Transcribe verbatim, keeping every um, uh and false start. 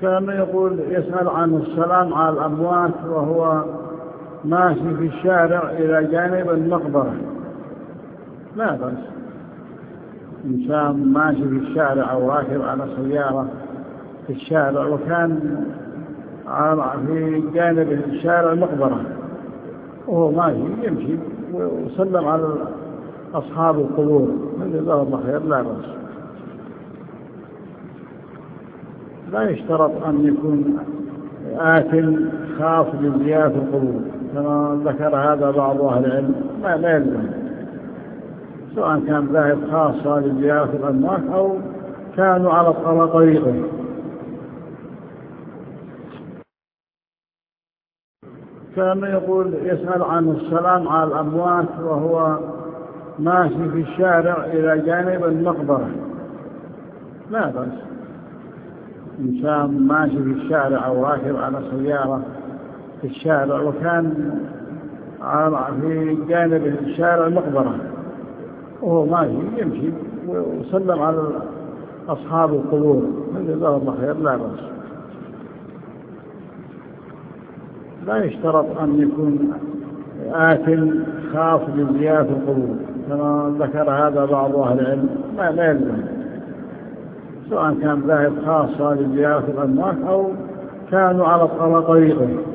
كان يقول يسأل عن السلام على الأموات وهو ماشي في الشارع إلى جانب المقبرة. لا بس إنسان ماشي في الشارع أو راكب على سيارة في الشارع وكان في جانب الشارع مقبرة وهو ماشي يمشي وسلم على أصحاب القبور جزاه الله خير، لا بأس. لا يشترط أن يكون آت خاص بزيارة القبور كما ذكر هذا بعض أهل العلم، لا لا يلزم، سواء كان ذاهب خاصة لزيارة الأموات أو كانوا على على طريقه. كان يقول يسأل عن السلام على الأموات وهو ماشي في الشارع إلى جانب المقبرة. لا بأس إنسان ماشي في الشارع أو راكب على سيارة في الشارع وكان في جانب الشارع مقبرة وهو ماشي يمشي وسلم على أصحاب القبور جزاه الله خير، لا بأس. لا يشترط أن يكون آت خاص بزيارة القبور كما ذكر هذا بعض أهل العلم، لا لا يلزم، سواء كان ذاهب خاصة لزيارة الأموات أو كانوا على طريقه.